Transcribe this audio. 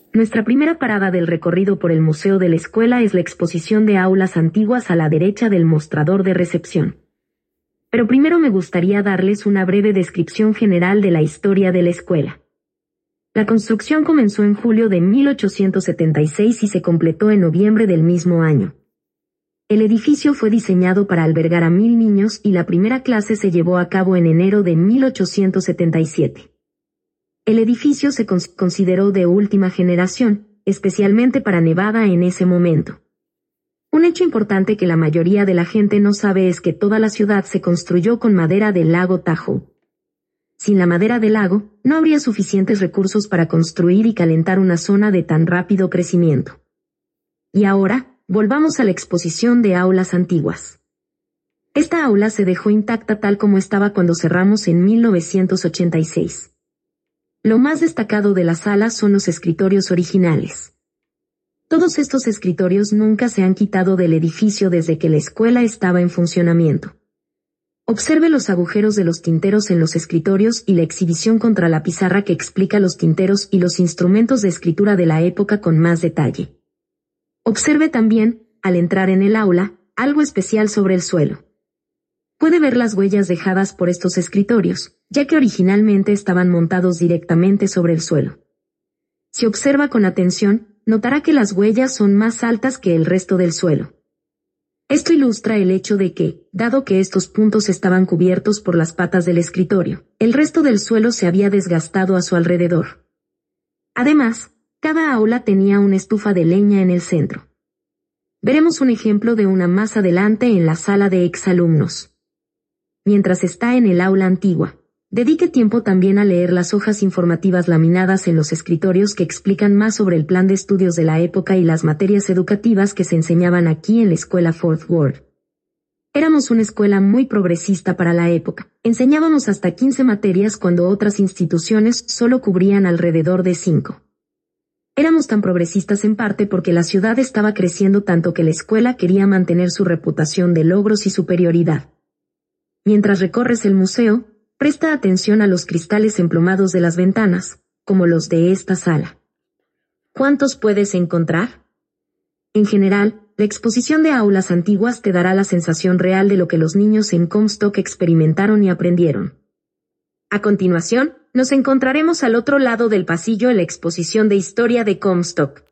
Nuestra primera parada del recorrido por el museo de la escuela es la exposición de aulas antiguas a la derecha del mostrador de recepción. Pero primero me gustaría darles una breve descripción general de la historia de la escuela. La construcción comenzó en julio de 1876 y se completó en noviembre del mismo año. El edificio fue diseñado para albergar a 1,000 niños y la primera clase se llevó a cabo en enero de 1877. El edificio se consideró de última generación, especialmente para Nevada en ese momento. Un hecho importante que la mayoría de la gente no sabe es que toda la ciudad se construyó con madera del lago Tahoe. Sin la madera del lago, no habría suficientes recursos para construir y calentar una zona de tan rápido crecimiento. Y ahora, volvamos a la exposición de aulas antiguas. Esta aula se dejó intacta tal como estaba cuando cerramos en 1986. Lo más destacado de la sala son los escritorios originales. Todos estos escritorios nunca se han quitado del edificio desde que la escuela estaba en funcionamiento. Observe los agujeros de los tinteros en los escritorios y la exhibición contra la pizarra que explica los tinteros y los instrumentos de escritura de la época con más detalle. Observe también, al entrar en el aula, algo especial sobre el suelo. Puede ver las huellas dejadas por estos escritorios, ya que originalmente estaban montados directamente sobre el suelo. Si observa con atención, notará que las huellas son más altas que el resto del suelo. Esto ilustra el hecho de que, dado que estos puntos estaban cubiertos por las patas del escritorio, el resto del suelo se había desgastado a su alrededor. Además, cada aula tenía una estufa de leña en el centro. Veremos un ejemplo de una más adelante en la sala de exalumnos. Mientras está en el aula antigua, dedique tiempo también a leer las hojas informativas laminadas en los escritorios que explican más sobre el plan de estudios de la época y las materias educativas que se enseñaban aquí en la escuela Fourth Ward. Éramos una escuela muy progresista para la época. Enseñábamos hasta 15 materias cuando otras instituciones solo cubrían alrededor de 5. Éramos tan progresistas en parte porque la ciudad estaba creciendo tanto que la escuela quería mantener su reputación de logros y superioridad. Mientras recorres el museo, presta atención a los cristales emplumados de las ventanas, como los de esta sala. ¿Cuántos puedes encontrar? En general, la exposición de aulas antiguas te dará la sensación real de lo que los niños en Comstock experimentaron y aprendieron. A continuación, nos encontraremos al otro lado del pasillo en la exposición de historia de Comstock.